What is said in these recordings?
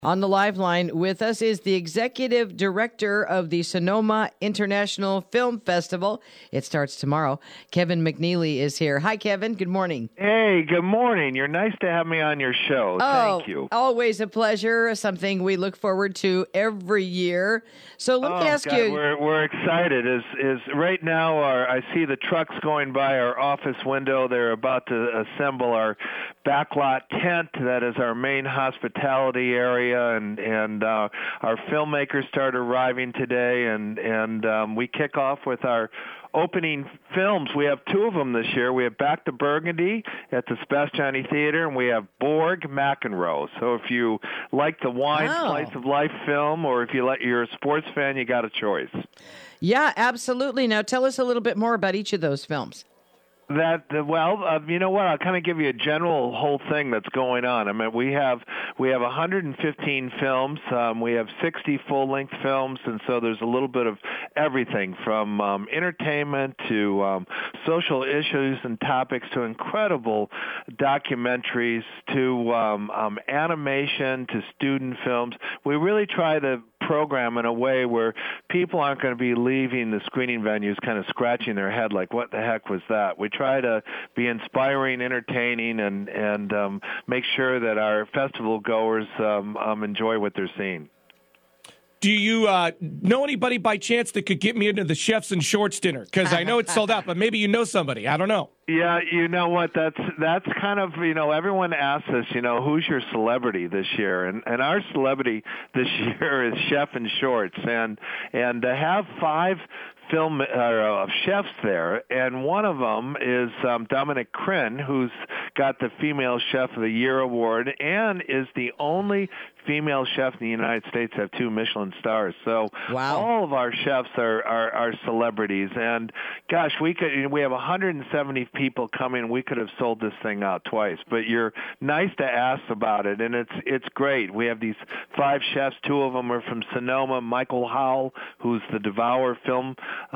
On the live line with us is the executive director of the Sonoma International Film Festival. It starts tomorrow. Kevin McNeely is here. Hi, Kevin. Good morning. Hey, good morning. You're nice to have me on your show. Thank you. Always a pleasure. Something we look forward to every year. So let me ask you. We're excited. Is right now I see the trucks going by our office window. They're about to assemble our backlot tent. That is our main hospitality area. And our filmmakers start arriving today, and we kick off with our opening films. We have two of them this year. We have Back to Burgundy at the Sebastiani Theater, and we have Borg McEnroe. So if you like the wine slice of life film, or if you're a sports fan, you got a choice. Yeah, absolutely. Now tell us a little bit more about each of those films. You know what? I'll kind of give you a general whole thing that's going on. I mean, we have 115 films. We have 60 full-length films, and so there's a little bit of everything from entertainment to social issues and topics to incredible documentaries to animation to student films. We really try to program in a way where people aren't going to be leaving the screening venues kind of scratching their head like, what the heck was that? We try to be inspiring, entertaining, and make sure that our festival goers enjoy what they're seeing. Do you know anybody by chance that could get me into the Chefs in Shorts dinner? Because I know it's sold out, but maybe you know somebody. I don't know. Yeah, you know what? That's kind of, everyone asks us, who's your celebrity this year? And our celebrity this year is Chef in Shorts. And to have 5 film chefs there, and one of them is Dominic Crin, who's got the Female Chef of the Year award and is the only female chef in the United States to have 2 Michelin stars. So all of our chefs are celebrities. And gosh, we have 170 people coming. We could have sold this thing out twice. But you're nice to ask about it, and it's great. We have these 5 chefs. 2 of them are from Sonoma. Michael Howell, who's the Devour Film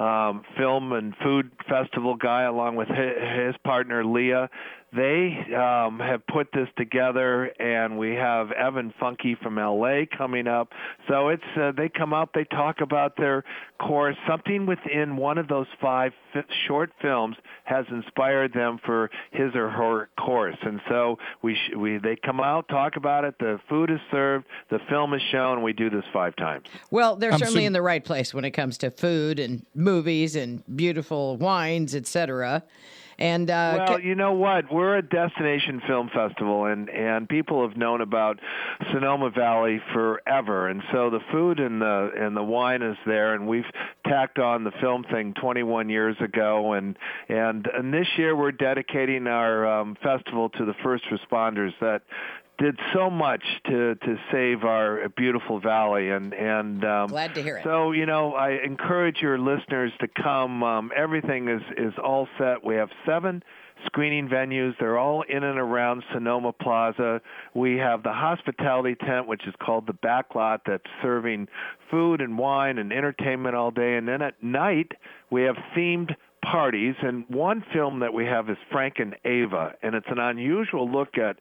and Food Festival guy, along with his partner Leah. They have put this together, and we have Evan Funke from L.A. coming up. So it's they come out, they talk about their course. Something within one of those 5 short films has inspired them for his or her course. And so they come out, talk about it, the food is served, the film is shown, we do this 5 times. Well, they're certainly in the right place when it comes to food and movies and beautiful wines, etc. And you know what? We're a destination film festival, and people have known about Sonoma Valley forever. And so the food and the wine is there, and we've tacked on the film thing 21 years ago. And this year we're dedicating our festival to the first responders that did so much to save our beautiful valley, and glad to hear it. So I encourage your listeners to come. Everything is all set. We have 7 screening venues. They're all in and around Sonoma Plaza. We have the hospitality tent, which is called the Backlot, that's serving food and wine and entertainment all day. And then at night we have themed parties, and one film that we have is Frank and Ava, and it's an unusual look at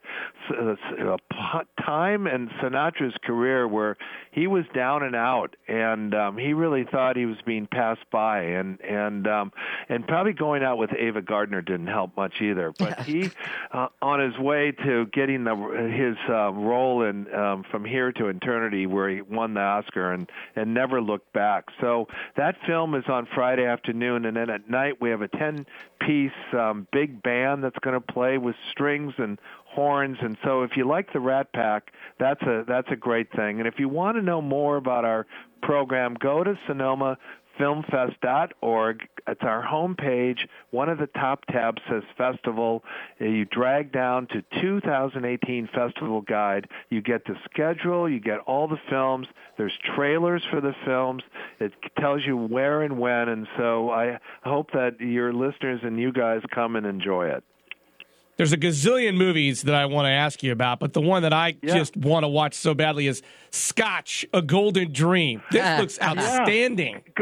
a time in Sinatra's career where he was down and out, and he really thought he was being passed by, and probably going out with Ava Gardner didn't help much either. But he, on his way to getting his role in From Here to Eternity, where he won the Oscar and never looked back. So that film is on Friday afternoon, and then at night we have a 10-piece big band that's going to play with strings and horns. And so if you like the Rat Pack, that's a great thing. And if you want to know more about our program, go to SonomaFilmFest.org. It's our homepage. One of the top tabs says Festival. You drag down to 2018 Festival Guide. You get the schedule. You get all the films. There's trailers for the films. It tells you where and when. And so I hope that your listeners and you guys come and enjoy it. There's a gazillion movies that I want to ask you about, but the one that I just want to watch so badly is Scotch, A Golden Dream. This looks outstanding.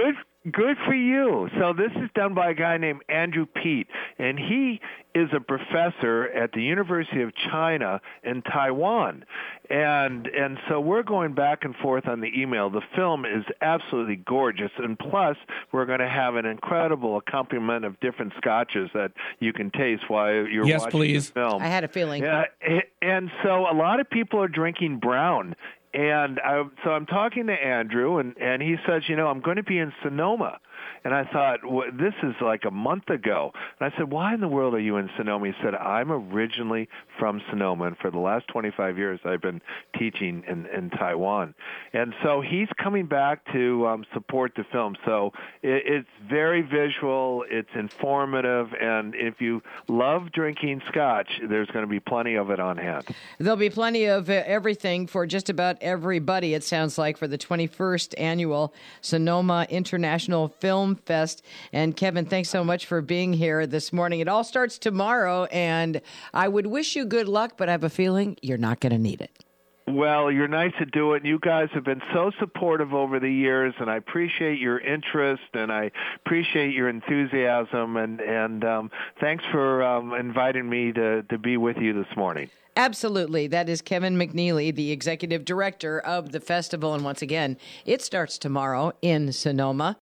Good for you. So this is done by a guy named Andrew Pete, and he is a professor at the University of China in Taiwan. And so we're going back and forth on the email. The film is absolutely gorgeous, and plus we're going to have an incredible accompaniment of different scotches that you can taste while you're yes, watching please. the film. I had a feeling. Yeah, and so a lot of people are drinking brown. And so I'm talking to Andrew, and he says, I'm going to be in Sonoma. And I thought, this is like a month ago. And I said, why in the world are you in Sonoma? He said, I'm originally from Sonoma, and for the last 25 years I've been teaching in Taiwan. And so he's coming back to support the film. So it's very visual, it's informative, and if you love drinking scotch, there's going to be plenty of it on hand. There'll be plenty of everything for just about everybody, it sounds like, for the 21st Annual Sonoma International Film Fest. And Kevin, thanks so much for being here this morning. It all starts tomorrow, and I would wish you good luck, but I have a feeling you're not going to need it. Well, you're nice to do it. You guys have been so supportive over the years, and I appreciate your interest, and I appreciate your enthusiasm, and thanks for inviting me to be with you this morning. Absolutely. That is Kevin McNeely, the executive director of the festival. And once again, it starts tomorrow in Sonoma.